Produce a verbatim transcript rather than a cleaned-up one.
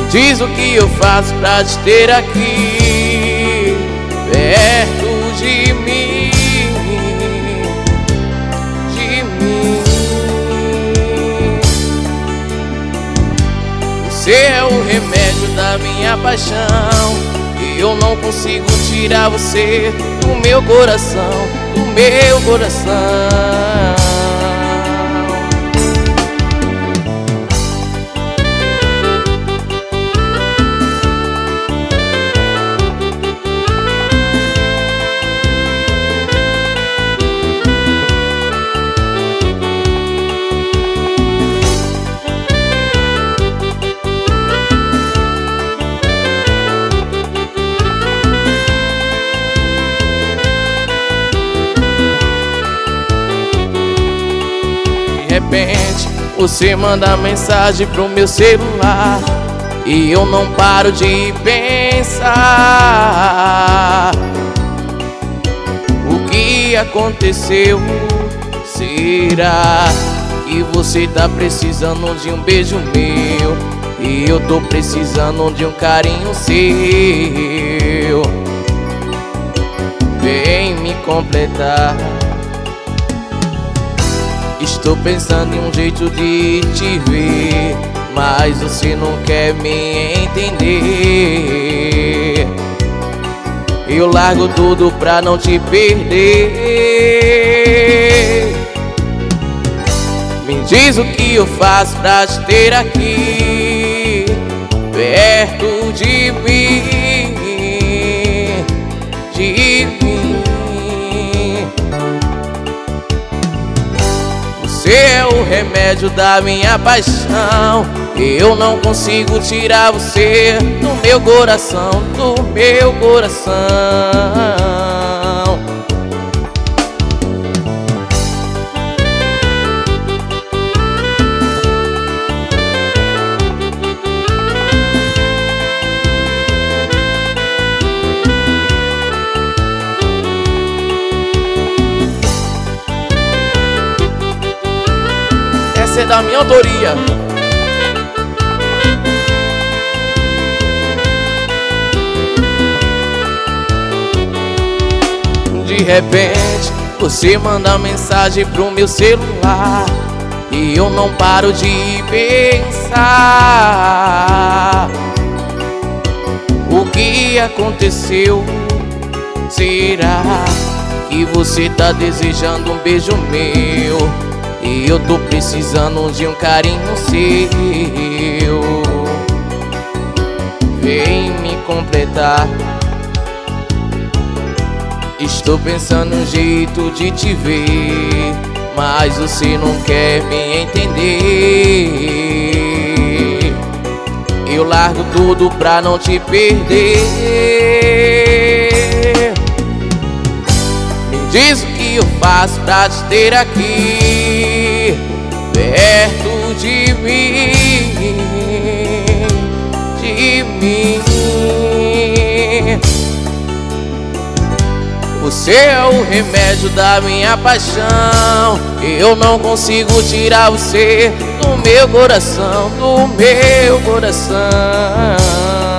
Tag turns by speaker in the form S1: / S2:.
S1: Diz o que eu faço pra te ter aqui perto de mim, de mim. Você é o remédio da minha paixão, e eu não consigo tirar você do meu coração, do meu coração. De repente você manda mensagem pro meu celular e eu não paro de pensar. O que aconteceu? Será que você tá precisando de um beijo meu e eu tô precisando de um carinho seu? Vem me completar. Estou pensando em um jeito de te ver, mas você não quer me entender. Eu largo tudo pra não te perder. Me diz o que eu faço pra te ter aqui perto de mim, de mim. Você é o remédio da minha paixão, eu não consigo tirar você do meu coração, do meu coração. Essa é da minha autoria. De repente você manda mensagem pro meu celular e eu não paro de pensar. O que aconteceu? Será que você tá desejando um beijo meu e eu tô precisando de um carinho seu? Vem me completar. Estou pensando em um jeito de te ver, mas você não quer me entender. Eu largo tudo pra não te perder. Me diz o que eu faço pra te ter aqui perto de mim, de mim. Você é o remédio da minha paixão, eu não consigo tirar você do meu coração, do meu coração.